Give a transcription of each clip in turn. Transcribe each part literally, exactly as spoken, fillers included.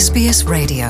S B S Radio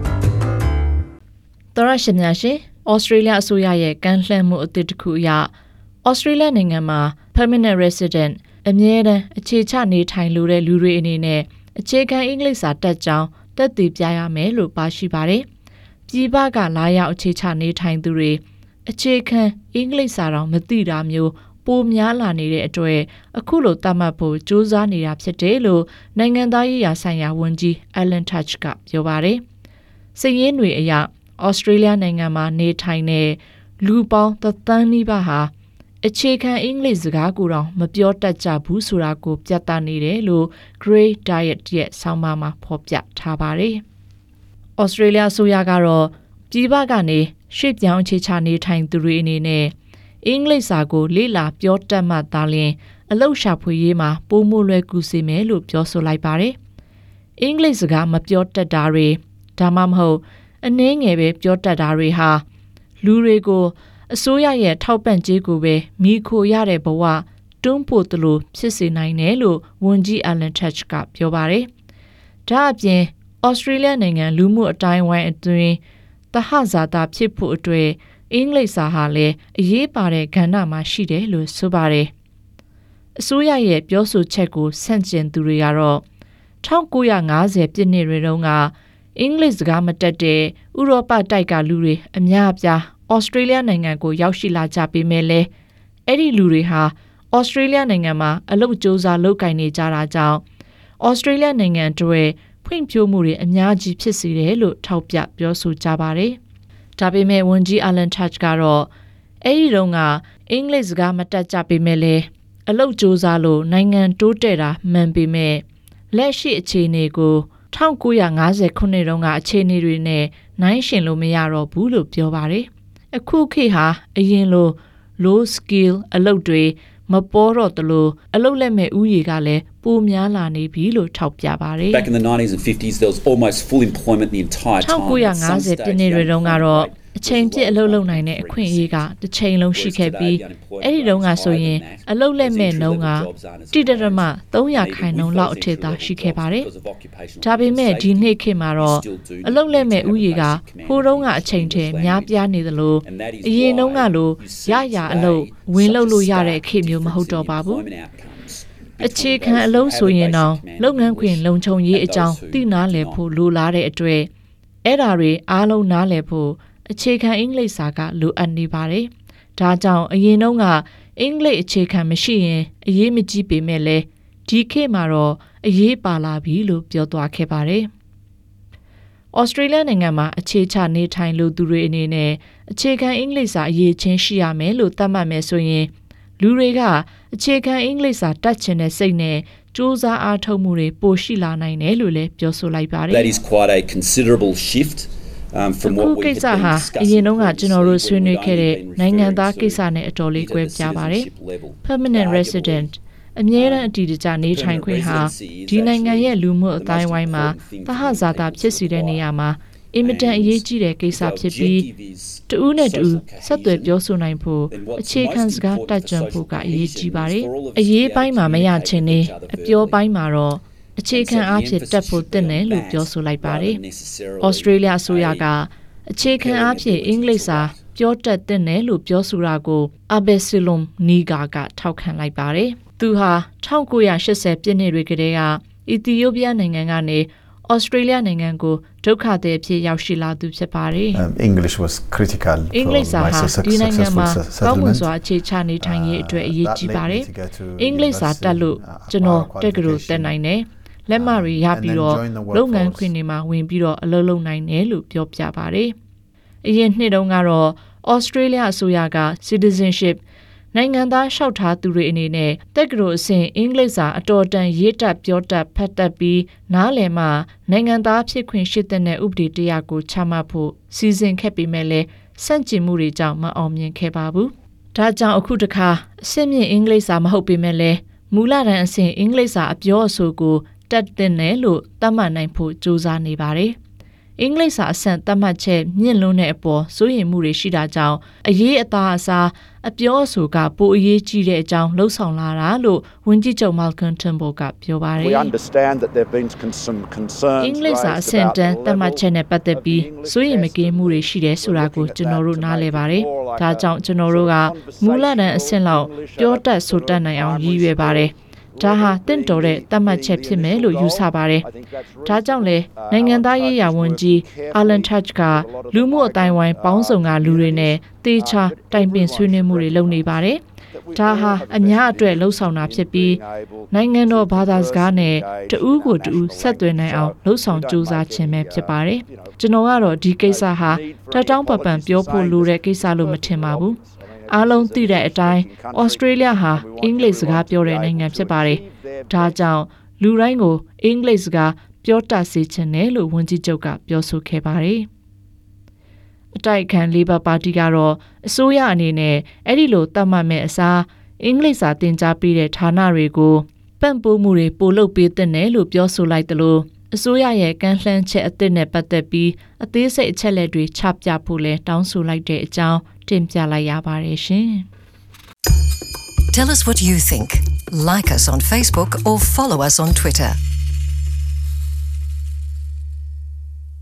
သောရရှိများရှင်ဩစတြေးလျအစိုးရရဲ့ကမ်းလှမ်းမှုအသစ်တစ်ခုအရဩစတြေးလျနိုင်ငံမှာ permanent resident အမြဲတမ်းအခြေချနေထိုင်လိုတဲ့လူတွေအနေနဲ့အခြေခံအင်္ဂလိပ်စာတတ်ကြောင်းတက်တည်ပြရမယ်လို့ပါရှိပါတယ်။ပြည်ပကလာရောက်အခြေချနေထိုင်သူတွေအခြေခံအင်္ဂလိပ်စာတော့မသိတာမျိုးပိုများလာနေတဲ့အတွက်အခုလိုသတ်မှတ်ဖို့ကြိုးစားနေတာဖြစ်တယ်လို့နိုင်ငံသားရေးရာဆိုင်ရာဝန်ကြီး Alan Tudge ကပြောပါတယ်။စစ်ရေးတွေအရဩစတြေးလျနိုင်ငံမှာနေထိုင်တဲ့လူပေါင်းတစ်သန်းနီးပါးဟာအခြေခံအင်္ဂလိပ်စကားကိုတော့မပြောတတ်ကြဘူးဆိုတာကိုပြသနေတယ်လို့ Grey Diet ရဲ့ဆောင်းပါးမှာဖော်ပြထားပါတယ်။ဩစတြေးလျအစိုးရကတော့ပြည်ပကနေရွှေ့ပြောင်းအခြေချနေထိုင်သူတွေအနေနဲ့အင်္ဂလိပ်စာကိုလေ့လာပြောတတ်မှသာလျှင်အလုပ်ရှာဖွေရေးမှာပိုမိုလွယ်ကူစေမယ်လို့ပြောဆိုလိုက်ပါတယ်။အင်္ဂလိပ်စကားမပြောတတ်တာတွေဒါမှမဟုတ်အနည်းငယ်ပဲပြောတတ်တာတွေဟာလူတွေကိုအစိုးရရဲ့ထောက်ပံ့ကြေးကိုပဲမိခိုရတဲ့ဘဝတွန်းပို့သလိုဖြစ်စေနိုင်တယ်လို့ဝန်ကြီး Alan Tudge ကပြောပါတယ်။ဒါအပြင်ဩစတြေးလျနိုင်ငံလူမှုအတိုင်းအဝိုင်းအတွင်းသဟဇာတာဖြစ်ဖို့အတွက်အင်္ဂလိပ်စာဟာလည်းအရေးပါတဲ့ကဏ္ဍမှာရှိတယ်လို့ဆိုပါတယ်။အစိုးရရဲ့ပြောဆိုချက်ကိုဆန့်ကျင်သူတွေကတော့၁၉၅၀ပြည့်နှစ်တွေတုန်းကအင်္ဂလိပ်စကားမတတ်တဲ့ဥရောပတိုက်ကလူတွေအများအပြားဩစတြေးလျနိုင်ငံကိုရောက်ရှိလာကြပေမဲ့လည်းအဲ့ဒီလူတွေဟာဩစတြေးလျနိုင်ငံမှာအလုပ်ကြိုးစားလုပ်ကိုင်နေကြတာကြောင့်ဩစတြေးလျနိုင်ငံတွေဖွံ့ဖြိုးမှုတွေအများကြီးဖြစ်စေတယ်လို့ထောက်ပြပြောဆိုကြပါတယ်။ဒါပေမဲ့ဝန်ကြီး Alan Tudge ကတော့အဲ့ဒီတုန်းကအင်္ဂလိပ်စကားမတတ်ကြပေမဲ့လည်းအလုပ်ကြိုးစားလို့နိုင်ငံတိုးတက်တာမှန်ပေမဲ့လက်ရှိအခြေအနေကို၁၉၅၀ခုနှစ်တုန်းကအခြေအနေတွေနဲ့နိုင်ရှင်လို့မရတော့ဘူးလို့ပြောပါတယ်။အခုခေတ်ဟာအရင်လို low skill အလုပ်တွေမပေါ်တော့တလို့အလုပ်လက်မဲ့ဥယေကလည်းပိုများလာနေပြီလို့ထောက်ပြပါတယ်။ Back in the nineties and fifties there was almost full employment the entire time. ၁၉၅၀ပြည့်နှစ်တွေတုန်းကတော့အချိန်ပြည့်အလုပ်လုပ်နိုင်တဲ့အခွင့်အရေးကတစ်ချိန်လုံးရှိခဲ့ပြီးအဲ့ဒီတုန်းကဆိုရင်အလုပ်လက်မဲ့နှုန်းကတိတရမ၃ရာခိုင်နှုန်းလောက်အထက်သာရှိခဲ့ပါတယ်။ဒါပေမဲ့ဒီနေ့ခေတ်မှာတော့အလုပ်လက်မဲ့ဥယေကဟိုတုန်းကအချိန်တည်းများပြားနေသလိုအရင်တုန်းကလိုရရအလုပ်ဝင်လုပ်လို့ရတဲ့ခေတ်မျိုးမဟုတ်တော့ပါဘူး။အခြေခံအလုပ်ဆိုရင်တော့လုပ်ငန်းခွင်လုံခြုံရေးအကြောင်းသိနာလည်ဖို့လိုလားတဲ့အတွက်အဲ့ဒါတွေအားလုံးနားလည်ဖို့အခြေခံအင်္ဂလိပ်စာကလိုအပ်နေပါတယ်။ဒါကြောင့်အရင်တုန်းကအင်္ဂလိပ်အခြေခံမရှိရင်အရေးမကြီးပေမဲ့လည်းဒီခေတ်မှာတော့အရေးပါလာပြီလို့ပြောသွားခဲ့ပါတယ်။ဩစတြေးလျနိုင်ငံမှာအခြေချနေထိုင်လို့သူတွေအနေနဲ့အခြေခံအင်္ဂလိပ်စာအရေးချင်းရှိရမယ်လို့သတ်မှတ်မယ်ဆိုရင်လူတွေကအခြေခံအင်္ဂလိပ်စာတတ်ချင်တဲ့စိတ်နဲ့စူးစမ်းအားထုတ်မှုတွေပိုရှိလာနိုင်တယ်လို့လည်းပြောဆိုလိုက်ပါတယ်။ That is quite a considerable shift um from what we had been discussing. အရင်တုန်းကကျွန်တော်တို့ဆွေးနွေးခဲ့တဲ့နိုင်ငံသားကိစ္စနဲ့အတော်လေးကွဲပြားပါတယ်။ Permanent resident အမြဲတမ်းအတည်တကျနေထိုင်ခွင့်ဟာဒီနိုင်ငံရဲ့လူမှုအတိုင်းအဝိုင်းမှာသဟဇာတာဖြစ်စေတဲ့နေရာမှာအင်မတန်အရေးကြီးတဲ့ကိစ္စဖြစ်ပြီးတဦးနဲ့တဦးဆက်သွယ်ပြောဆိုနိုင်ဖို့အခြေခံစကားတတ်ကြံဖို့ကအရေးကြီးပါတယ်။အရေးပိုင်းမှာမရချင်နေအပြောပိုင်းမှာတော့အခြေခံအားဖြင့်တက်ဖို့တင့်တယ်လို့ပြောဆိုလိုက်ပါတယ်။ဩစတြေးလျအစိုးရကအခြေခံအားဖြင့်အင်္ဂလိပ်စာပြောတတ်တဲ့နယ်လို့ပြောဆိုတာကို Abesilom Niga ကထောက်ခံလိုက်ပါတယ်။သူဟာ၁၉၈၀ပြည့်နှစ်တွေကတည်းကအီသီယိုးပီးယားနိုင်ငံကနေဩစတြေးလျနိုင်ငံကိုဒုက္ခသည်အဖြစ်ရောက်ရှိလာသူဖြစ်ပါတယ်။ English was critical for my successful settlement. ကောင်းမွန်စွာအခြေချနေထိုင်ရေးအတွက်အရေးကြီးပါတယ်။အင်္ဂလိပ်စာတတ်လို့ကျွန်တော်တက္ကသိုလ်တက်နိုင်တယ်။လက်မတွေရပြီးတော့လုပ်ငန်းခွင်တွေမှာဝင်ပြီးတော့အလုပ်လုပ်နိုင်တယ်လို့ပြောပြပါတယ်။အရင်နှစ်တုန်းကတော့ဩစတြေးလျအစိုးရက citizenship နိုင်ငံသားလျှောက်ထားသူတွေအနေနဲ့တက္ကသိုလ်အဆင့်အင်္ဂလိပ်စာအတော်တန်ရေးတတ်ပြောတတ်ဖတ်တတ်ပြီးနားလည်မှနိုင်ငံသားဖြစ်ခွင့်ရှိတဲ့ဥပဒေတရားကိုချမှတ်ဖို့စီစဉ်ခဲ့ပေမဲ့လည်းစန့်ကျင်မှုတွေကြောင့်မအောင်မြင်ခဲ့ပါဘူး။ဒါကြောင့်အခုတခါအဆင့်မြင့်အင်္ဂလိပ်စာမဟုတ်ပေမဲ့လည်းမူလတန်းအဆင့်အင်္ဂလိပ်စာအပြောအဆိုကိုတတ်တဲ့နယ်လို့သတ်မှတ်နိုင်ဖို့ကြိုးစားနေပါတယ်။အင်္ဂလိပ်စာအဆင့်သတ်မှတ်ချက်မြင့်လွန်းတဲ့အပေါ်စိုးရိမ်မှုတွေရှိတာကြောင့်အရေးအသားအစားအပြောအဆိုကပိုအရေးကြီးတဲ့အကြောင်းလှုံ့ဆော်လာတာလို့ဝန်ကြီးချုပ် Malcolm Turnbull ကပြောပါတယ် We understand that there have been some concerns အင်္ဂလိပ်စာအဆင့်တန်းသတ်မှတ်ချက်နဲ့ပတ်သက်ပြီးစိုးရိမ်မကင်းမှုတွေရှိတယ်ဆိုတာကိုကျွန်တော်တို့နားလည်ပါတယ်။ဒါကြောင့်ကျွန်တော်တို့ကမူလတန်းအဆင့်လောက်ပြောတတ်ဆိုတတ်နိုင်အောင်ရည်ရွယ်ပါတယ်။ဒါဟာတင့်တော်တဲ့သတ်မှတ်ချက်ဖြစ်မယ်လို့ယူဆပါတယ်။ဒါကြောင့်လေနိုင်ငံသားရေးရာဝန်ကြီး Alan Tudge ကလူမှုအတိုင်းဝိုင်းပေါင်းစုံကလူတွေနဲ့တေချာတိုင်ပင်ဆွေးနွေးမှုတွေလုပ်နေပါတယ်။ဒါဟာအများအတွက်လှုံ့ဆော်တာဖြစ်ပြီးနိုင်ငံတော်ဘာသာစကားနဲ့တဦးကိုတဦးဆက်သွယ်နိုင်အောင်လှုံ့ဆော်ကြိုးစားခြင်းပဲဖြစ်ပါတယ်။ကျွန်တော်ကတော့ဒီကိစ္စဟာတတောင်းပပံပြောဖို့လိုတဲ့ကိစ္စလို့မထင်ပါဘူး။အားလုံးသိတဲ့အတိုင်းဩစတြေးလျဟာအင်္ဂလိပ်စကားပြောတဲ့နိုင်ငံဖြစ်ပါတယ်။ဒါကြောင့်လူတိုင်းကိုအင်္ဂလိပ်စကားပြောတတ်စေချင်တယ်လို့ဝန်ကြီးချုပ်ကပြောဆိုခဲ့ပါတယ်။အတိုက်အခံ Labour Party ကတော့အစိုးရအနေနဲ့အဲ့ဒီလိုသတ်မှတ်မဲ့အစားအင်္ဂလိပ်စာသင်ကြားပေးတဲ့ဌာနတွေကိုပံ့ပိုးမှုတွေပိုလုပ်ပေးတဲ့နယ်လို့ပြောဆိုလိုက်တယ်လို့အစိုးရရဲ့ကန့်လှမ်းချက်အသစ်နဲ့ပတ်သက်ပြီးအသေးစိတ်အချက်လက်တွေချပြဖို့လဲတောင်းဆိုလိုက်တဲ့အကြောင်းတင်ပြလိုက်ရပါတယ်ရှင် Tell us what you think. Like us on Facebook or follow us on Twitter.